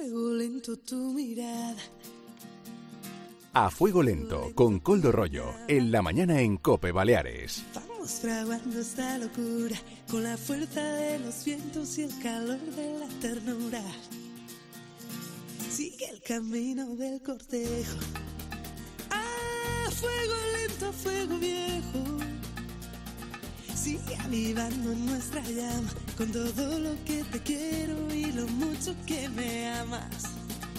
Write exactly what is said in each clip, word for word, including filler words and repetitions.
fuego lento tu mirada. A fuego lento, con Coldo Rollo, en la mañana en COPE Baleares. Vamos fraguando esta locura, con la fuerza de los vientos y el calor de la ternura. Sigue el camino del cortejo. A fuego lento, a fuego viejo. Sigue avivando nuestra llama, con todo lo que te quiero y lo mucho que me amas.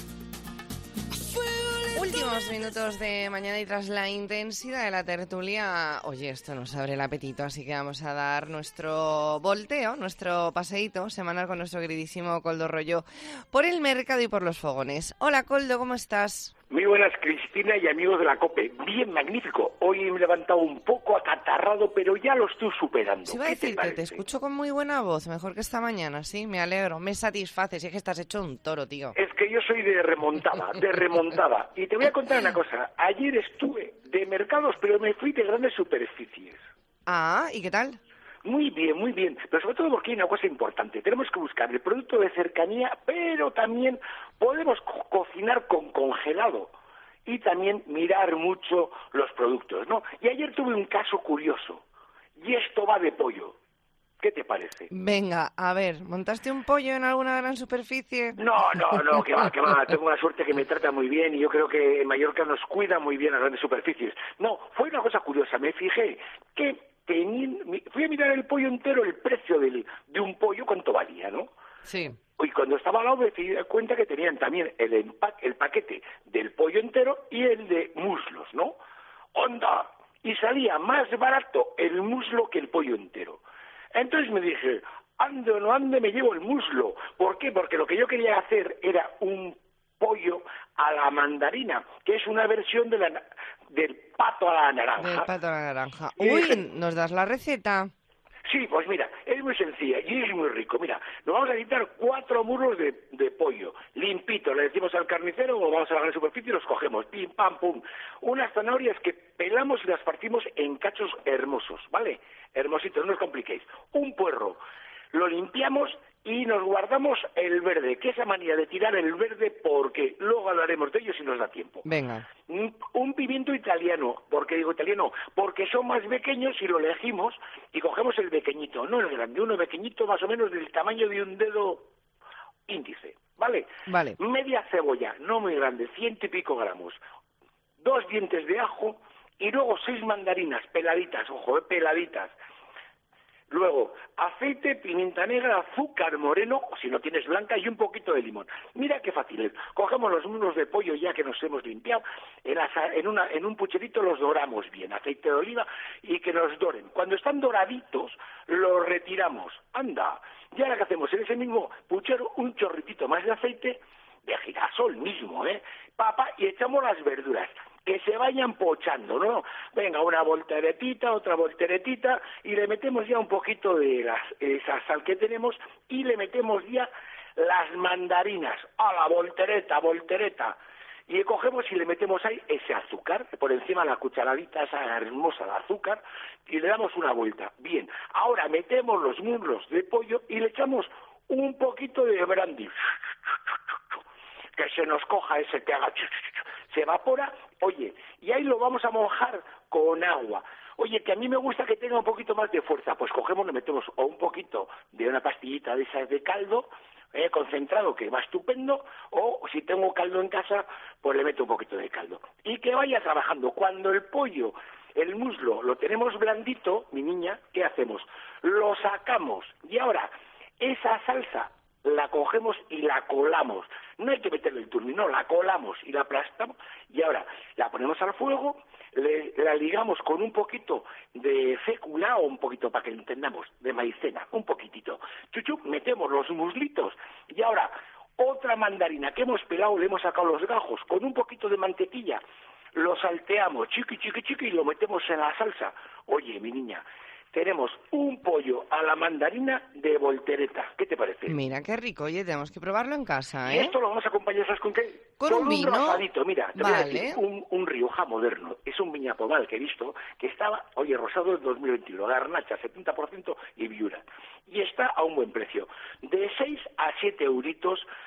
Últimos minutos de mañana y tras la intensidad de la tertulia, oye, esto nos abre el apetito, así que vamos a dar nuestro volteo, nuestro paseíto semanal con nuestro queridísimo Coldo Rollo por el mercado y por los fogones. Hola, Coldo, ¿cómo estás? Muy buenas, Cristina y amigos de la COPE. Bien, magnífico. Hoy me he levantado un poco acatarrado, pero ya lo estoy superando. Sí, iba a decirte, te, te escucho con muy buena voz, mejor que esta mañana, sí, me alegro, me satisface, si es que estás hecho un toro, tío. Es que yo soy de remontada, de remontada. Y te voy a contar una cosa. Ayer estuve de mercados, pero me fui de grandes superficies. Ah, ¿y qué tal? Muy bien, muy bien, pero sobre todo porque hay una cosa importante, tenemos que buscar el producto de cercanía, pero también podemos co- cocinar con congelado y también mirar mucho los productos, ¿no? Y ayer tuve un caso curioso, y esto va de pollo. ¿Qué te parece? Venga, a ver, ¿montaste un pollo en alguna gran superficie? No, no, no, que va, que va. Tengo una suerte que me trata muy bien y yo creo que en Mallorca nos cuida muy bien las grandes superficies. No, fue una cosa curiosa. Me fijé que tenían, fui a mirar el pollo entero, el precio del, de un pollo, cuánto valía, ¿no? Sí. Y cuando estaba al lado me di cuenta que tenían también el, empa- el paquete del pollo entero y el de muslos, ¿no? ¡Onda! Y salía más barato el muslo que el pollo entero. Entonces me dije, ande o no ande, me llevo el muslo. ¿Por qué? Porque lo que yo quería hacer era un pollo a la mandarina, que es una versión de la, del pato a la naranja. Del pato a la naranja. Y Uy, dije, ¿nos das la receta? sí, pues mira, es muy sencilla y es muy rico. Mira, nos vamos a necesitar cuatro muslos de, de pollo, limpito, le decimos al carnicero, o vamos a la gran superficie y los cogemos, pim, pam, pum. Unas zanahorias que pelamos y las partimos en cachos hermosos, ¿vale? Hermositos, no os compliquéis. Un puerro, lo limpiamos y nos guardamos el verde, que esa manía de tirar el verde, porque luego hablaremos de ello si nos da tiempo. Venga. Un, un pimiento italiano, porque digo italiano, porque son más pequeños y lo elegimos y cogemos el pequeñito, no el grande, uno pequeñito más o menos del tamaño de un dedo índice, ¿vale? Vale. Media cebolla, no muy grande, ciento y pico gramos, dos dientes de ajo y luego seis mandarinas peladitas, ojo, eh, peladitas. Luego, aceite, pimienta negra, azúcar moreno, o si no tienes blanca, y un poquito de limón. Mira qué fácil es. Cogemos los muslos de pollo ya que nos hemos limpiado, en, la, en, una, en un pucherito los doramos bien, aceite de oliva, y que nos doren. Cuando están doraditos, los retiramos. Anda. Y ahora, ¿qué hacemos? En ese mismo puchero, un chorritito más de aceite, de girasol mismo, ¿eh? Papa, y echamos las verduras. Que se vayan pochando, ¿no? Venga, una volteretita, otra volteretita, y le metemos ya un poquito de las, esa sal que tenemos, y le metemos ya las mandarinas, a la voltereta, voltereta, y cogemos y le metemos ahí ese azúcar, por encima la cucharadita esa hermosa de azúcar, y le damos una vuelta. Bien, ahora metemos los muslos de pollo y le echamos un poquito de brandy, que se nos coja ese, que haga, se evapora, oye, y ahí lo vamos a mojar con agua. Oye, que a mí me gusta que tenga un poquito más de fuerza, pues cogemos, le metemos o un poquito de una pastillita de esas de caldo, eh, concentrado, que va estupendo, o si tengo caldo en casa, pues le meto un poquito de caldo. Y que vaya trabajando. Cuando el pollo, el muslo, lo tenemos blandito, mi niña, ¿qué hacemos? Lo sacamos, y ahora, esa salsa la cogemos y la colamos. No hay que meterle el turno, no, la colamos y la aplastamos y ahora la ponemos al fuego, le, la ligamos con un poquito de fécula o un poquito, para que lo entendamos, de maicena, un poquitito. Chuchu, metemos los muslitos y ahora otra mandarina que hemos pelado, le hemos sacado los gajos con un poquito de mantequilla, lo salteamos chiqui, chiqui, chiqui y lo metemos en la salsa. Oye, mi niña, tenemos un pollo a la mandarina de voltereta. ¿Qué te parece? Mira, qué rico. Oye, tenemos que probarlo en casa, ¿eh? Y esto lo vamos a acompañar, ¿sabes con qué? Con, con un vino. un rosadito. Mira, te vale. voy a decir, un, un Rioja moderno. Es un viñapomal que he visto que estaba, oye, rosado en dos mil veintiuno. Garnacha, setenta por ciento y viura. Y está a un buen precio. De seis a siete euritos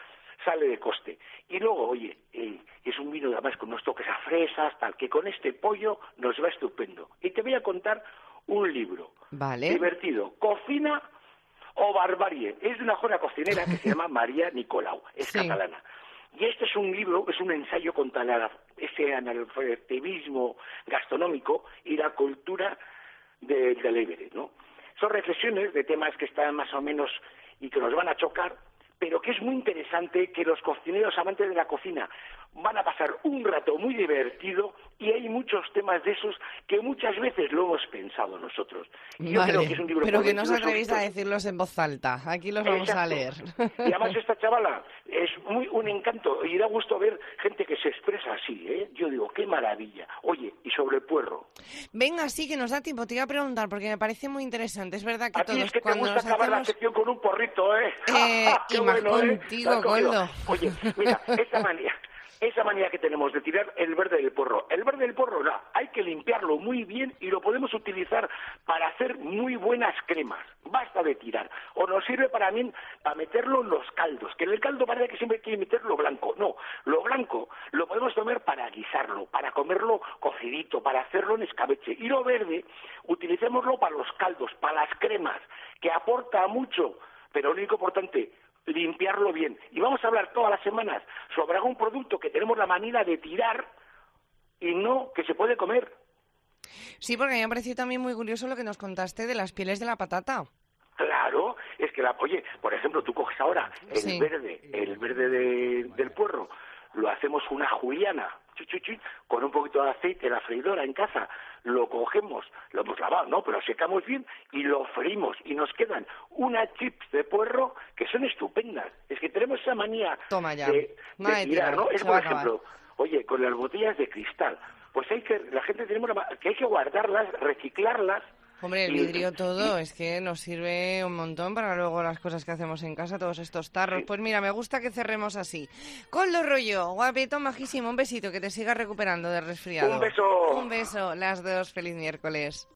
sale de coste. Y luego, oye, eh, es un vino además con unos toques a fresas, tal, que con este pollo nos va estupendo. Y te voy a contar un libro Vale. divertido, Cocina o Barbarie. Es de una joven cocinera que se llama María Nicolau, es Sí. catalana. Y este es un libro, es un ensayo contra la, ese analfabetismo gastronómico y la cultura del delivery, ¿no? Son reflexiones de temas que están más o menos y que nos van a chocar, pero que es muy interesante que los cocineros amantes de la cocina van a pasar un rato muy divertido y hay muchos temas de esos que muchas veces lo hemos pensado nosotros. Y yo Vale, creo que es un libro pero por que no os veintidos atrevéis a euritos. decirlos en voz alta. Aquí los vamos a leer. Exacto. Y además esta chavala es muy un encanto y da gusto ver gente que se expresa así, ¿eh? Yo digo, qué maravilla. Oye, y sobre el puerro. Venga, sí, que nos da tiempo. Te iba a preguntar, porque me parece muy interesante. Es verdad que A ti todos es que te cuando gusta nos acabar la hacemos... sección con un porrito, ¿eh? Eh, Qué y más bueno, ¿eh? contigo, Te has cogido. Coldo. Oye, mira, esa manía, esa manía que tenemos de tirar el verde del porro. El verde del porro, no, hay que limpiarlo muy bien y lo podemos utilizar para hacer muy buenas cremas. Basta de tirar. O nos sirve para mí para meterlo en los caldos, que en el caldo parece que siempre hay que meter lo blanco. No, lo blanco lo podemos tomar para guisarlo, para comerlo cocidito, para hacerlo en escabeche. Y lo verde, utilicémoslo para los caldos, para las cremas, que aporta mucho, pero lo único importante, limpiarlo bien. Y vamos a hablar todas las semanas sobre algún producto que tenemos la manía de tirar y no que se puede comer. Sí, porque a mí me ha parecido también muy curioso lo que nos contaste de las pieles de la patata. Claro, es que la, oye, por ejemplo, tú coges ahora el Sí. verde, el verde de- del puerro, lo hacemos una juliana, chu, chu, chu, con un poquito de aceite, la freidora en casa, lo cogemos, lo hemos lavado, ¿no? Pero secamos bien y lo freímos y nos quedan unas chips de puerro que son estupendas. Es que tenemos esa manía Toma ya. de, de Madre tirar, tía, ¿no? Es se por va a acabar. ejemplo, oye, con las botellas de cristal, pues hay que, la gente tenemos la ma- que hay que guardarlas, reciclarlas. Hombre, el y- vidrio todo, es que nos sirve un montón para luego las cosas que hacemos en casa, todos estos tarros. Sí. Pues mira, me gusta que cerremos así. Coldo Rollo, guapetón majísimo, un besito, que te sigas recuperando del resfriado. Un beso. Un beso, las dos, feliz miércoles.